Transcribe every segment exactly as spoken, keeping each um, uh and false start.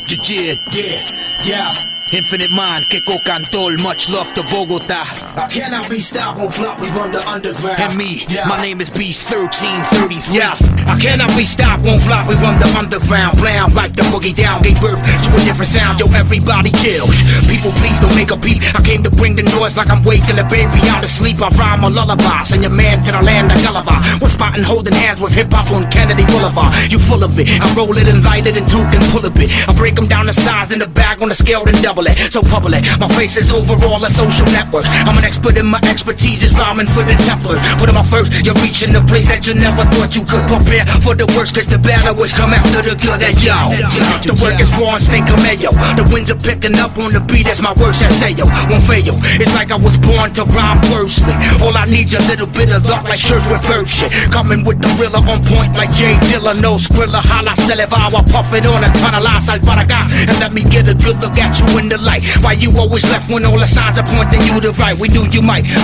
Yeah, yeah, yeah. Infinite Mind, Keko Cantor, much love to Bogota. I cannot be stopped, won't flop, we run the underground. And me, yeah. My name is Beast thirteen thirty-three. Yeah. I cannot be stopped, won't flop, we run the underground. Blam like the boogie down, gave birth to a different sound. Yo, everybody chill. Shh. People, please don't make a beat. I came to bring the noise like I'm waking a baby out of sleep. I rhyme a lullaby, send your man to the land of Gulliver. We're spotting holding hands with hip hop on Kennedy Boulevard. You full of it, I roll it and light it and toot and pull a bit. I break them down to size in the bag on the scale then double it. So public, my face is over all the social networks. I'm an expert in my expertise is rhyming for the Templars. Put in my first, you're reaching a place that you never thought you could. Prepare for the worst, cause the bad always come after the good. And yo, the work is raw and stink of mayo. The winds are picking up on the beat, that's my worst essay, yo. Won't fail, it's like I was born to rhyme worstly. All I need's a little bit of luck like shirts with bird shit. Coming with the thriller on point like Jay Dilla. No skrilla, holla, seleva, puff it on a ton of lies, alparaga. And let me get a good look at you in the light. Why you always left when all the signs are pointing you to right? We knew you might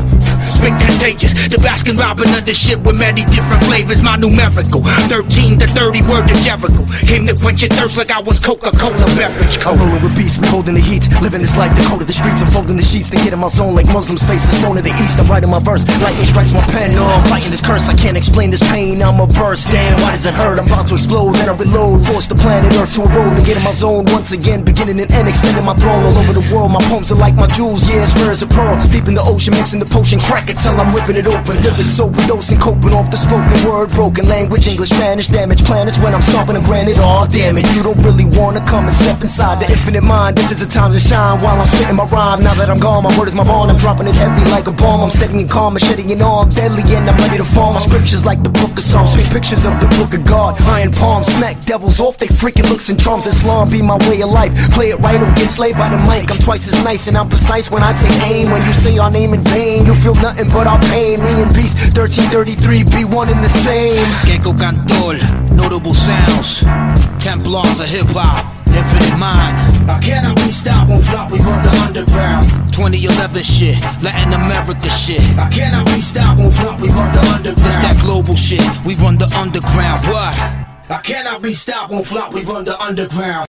spit contagious. The Baskin Robin of the shit with many different flavors. My numerical thirteen to thirty word to Jericho. Came to quench your thirst like I was Coca-Cola beverage cold. Rolling with beats, we holding the heat. Living this life, the code of the streets. I'm folding the sheets, then get in my zone like Muslims faces thrown to the east. I'm writing my verse, lightning strikes my pen. Oh, I'm fighting this curse, I can't explain this pain. I'm a burst, damn, why does it hurt? I'm about to explode, then I reload. Force the planet Earth to erode and get in my zone once again. Beginning and end, extending my throne all over the world. My poems are like my jewels, yeah, it's rare as a pearl. Deep in the ocean, mixing the potion, crack it till I'm ripping it open. Lyrics overdosing, coping off the spoken word. Broken language, English, Spanish, damage planets when I'm stomping on granite. Aw, damn it, you don't really wanna come and step inside the infinite mind. This is a time to shine while I'm spitting my rhyme. Now that I'm gone, my word is my bond. I'm dropping it heavy like a bomb. I'm steady and calm, I'm shedding it all. I'm deadly and I'm ready to fall. My scriptures like the book of Psalms, paint pictures of the book of God. Iron palms, smack devils off they freaking looks and charms. Islam be my way of life. Play it right or get slayed by the mic. I'm twice as nice and I'm precise when I take aim. When you say our name in vain, you feel nothing but our pain. Me and Beast thirteen thirty-three be one and the same. Keko Cantor, notable sounds. Templars of hip hop, Infinite Mind. I cannot be stopped, won't flop, we run the underground. twenty eleven shit, Latin America shit. I cannot be stopped, won't flop, we run the underground. This that global shit, we run the underground. What? I cannot be stopped, won't flop, we run the underground.